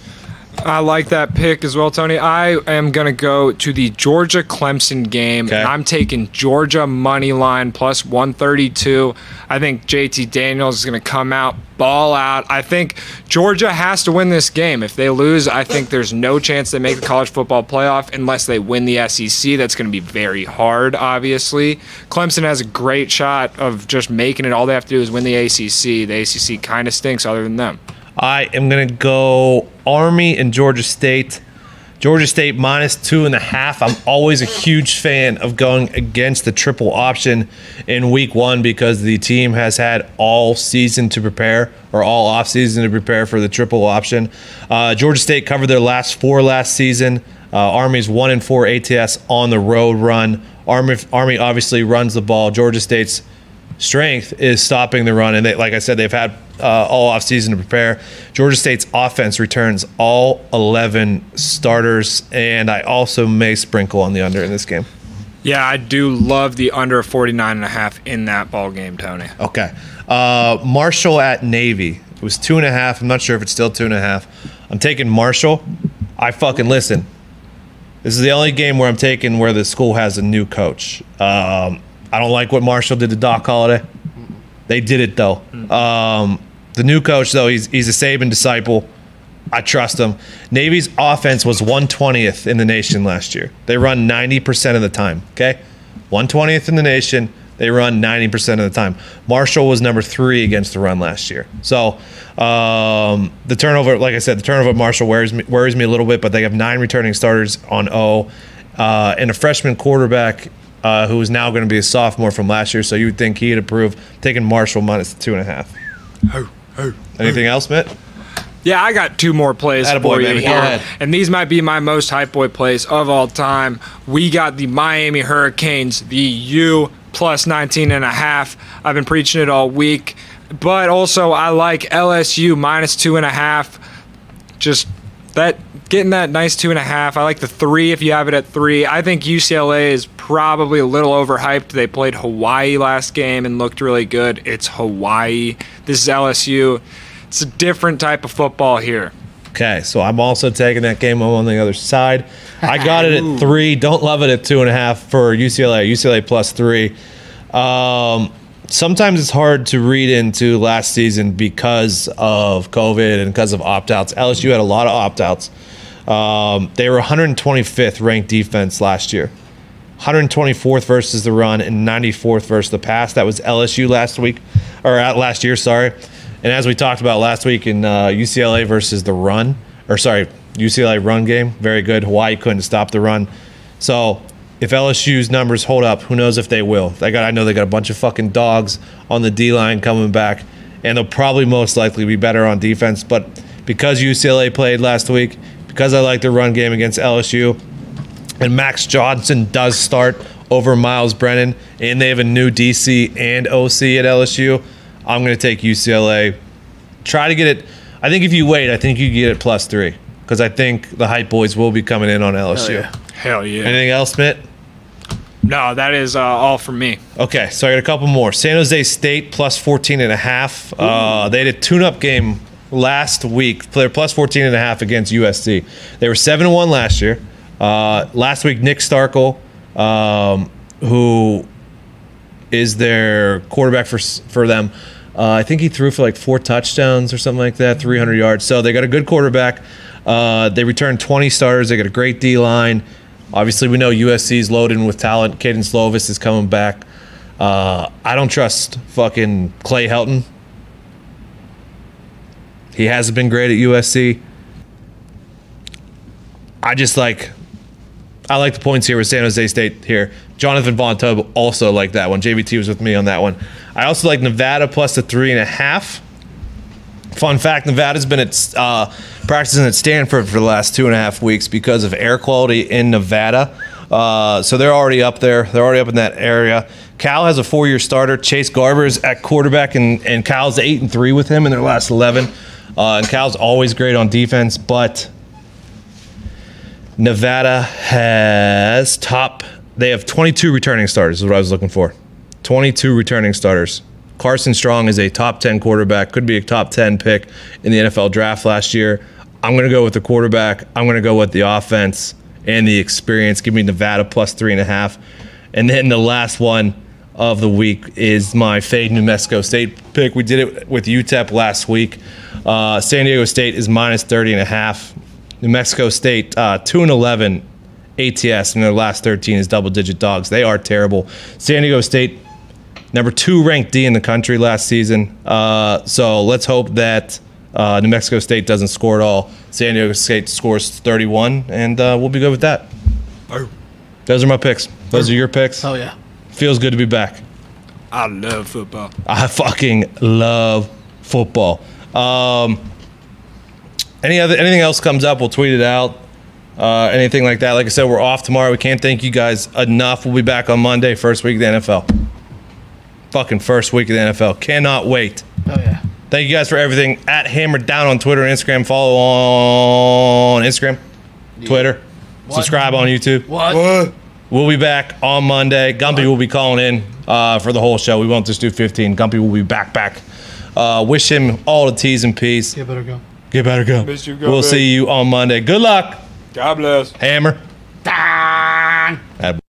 I like that pick as well, Tony. I am going to go to the Georgia-Clemson game. Okay. And I'm taking Georgia money line plus one thirty-two. I think J T Daniels is going to come out, ball out. I think Georgia has to win this game. If they lose, I think there's no chance they make the college football playoff unless they win the S E C. That's going to be very hard, obviously. Clemson has a great shot of just making it. All they have to do is win the A C C. The A C C kind of stinks other than them. I am going to go Army and Georgia State. Georgia State minus two and a half. I'm always a huge fan of going against the triple option in week one because the team has had all season to prepare, or all off season to prepare for the triple option. Uh, Georgia State covered their last four last season. Uh, Army's one and four A T S on the road run. Army, Army obviously runs the ball. Georgia State's strength is stopping the run, and they, like I said, they've had uh, all offseason to prepare. Georgia State's offense returns all eleven starters, and I also may sprinkle on the under in this game. Yeah, I do love the under forty-nine and a half in that ball game, Tony. Okay. Uh, Marshall at Navy. It was two and a half. I'm not sure if it's still two and a half. I'm taking Marshall. I fucking listen. This is the only game where I'm taking where the school has a new coach. Um, I don't like what Marshall did to Doc Holliday. They did it, though. Um, the new coach, though, he's he's a Saban disciple. I trust him. Navy's offense was one twentieth in the nation last year. They run ninety percent of the time, okay? one twentieth in the nation. They run ninety percent of the time. Marshall was number three against the run last year. So um, the turnover, like I said, the turnover at Marshall worries me, worries me a little bit, but they have nine returning starters on O. uh, and a freshman quarterback uh, who is now going to be a sophomore from last year. So you would think he'd approve taking Marshall minus two and a half. Oh, oh, Anything else, Mitt? Yeah, I got two more plays Attaboy, for you baby. Go here. ahead. And these might be my most hype boy plays of all time. We got the Miami Hurricanes, the U plus nineteen and a half. I've been preaching it all week. But also, I like L S U minus two and a half. Just that getting that nice two and a half. I like the three if you have it at three. I think U C L A is probably a little overhyped. They played Hawaii last game and looked really good. It's Hawaii. This is L S U. It's a different type of football here. Okay, so I'm also taking that game on the other side. I got it at three. Don't love it at two and a half for U C L A. U C L A plus three. Um, sometimes it's hard to read into last season because of COVID and because of opt-outs. L S U had a lot of opt-outs. Um, they were one hundred twenty-fifth ranked defense last year. one hundred twenty-fourth versus the run and ninety-fourth versus the pass. That was L S U last week, or uh, last year, sorry. And as we talked about last week in uh, U C L A versus the run, or sorry, U C L A run game, very good. Hawaii couldn't stop the run. So if L S U's numbers hold up, who knows if they will. They got, I know they got a bunch of fucking dogs on the D-line coming back, and they'll probably most likely be better on defense. But because U C L A played last week, because I like the run game against L S U, and Max Johnson does start over Miles Brennan, and they have a new D C and O C at L S U, I'm going to take U C L A. Try to get it. I think if you wait, I think you can get it plus three because I think the hype boys will be coming in on L S U. Hell yeah. Hell yeah. Anything else, Mitt? No, that is uh, all from me. Okay, so I got a couple more. San Jose State plus fourteen and a half. Uh, they had a tune-up game last week. They're plus fourteen and a half against U S C. They were seven and one last year. Uh, last week, Nick Starkel, um, who is their quarterback for for them. Uh, I think he threw for like four touchdowns or something like that, three hundred yards. So they got a good quarterback. Uh, they returned twenty starters. They got a great D-line. Obviously, we know U S C is loaded with talent. Caden Slovis is coming back. Uh, I don't trust fucking Clay Helton. He hasn't been great at U S C. I just like... I like the points here with San Jose State here. Jonathan Von Tobel also like that one. J V T was with me on that one. I also like Nevada plus the three and a half. Fun fact, Nevada's been at uh, practicing at Stanford for the last two and a half weeks because of air quality in Nevada. Uh, so they're already up there. They're already up in that area. Cal has a four-year starter. Chase Garber's at quarterback, and, and Cal's eight and three with him in their last eleven. Uh, and Cal's always great on defense, but Nevada has top. They have twenty-two returning starters. Is what I was looking for. twenty-two returning starters. Carson Strong is a top ten quarterback. Could be a top ten pick in the N F L draft last year. I'm going to go with the quarterback. I'm going to go with the offense and the experience. Give me Nevada plus three and a half. And then the last one of the week is my fade New Mexico State pick. We did it with U T E P last week. Uh, San Diego State is minus thirty and a half. New Mexico State, uh, two and eleven A T S, and their last thirteen is double-digit dogs. They are terrible. San Diego State, number two ranked D in the country last season. Uh, so let's hope that uh, New Mexico State doesn't score at all. San Diego State scores thirty-one, and uh, we'll be good with that. Those are my picks. Those are your picks. Oh, yeah. Feels good to be back. I love football. I fucking love football. Um, any other anything else comes up, we'll tweet it out. Uh, anything like that. Like I said, we're off tomorrow. We can't thank you guys enough. We'll be back on Monday, first week of the N F L. Fucking first week of the N F L. Cannot wait. Oh, yeah. Thank you guys for everything. At Hammered Down on Twitter and Instagram. Follow on Instagram, yeah. Twitter. What? Subscribe on YouTube. What? what? We'll be back on Monday. Gumpy what? will be calling in uh, for the whole show. We won't just do fifteen. Gumpy will be back, back. Uh, wish him all the T's and P's. Get better go. Get better go. Miss you, go we'll back. see you on Monday. Good luck. God bless. Hammer. Dang.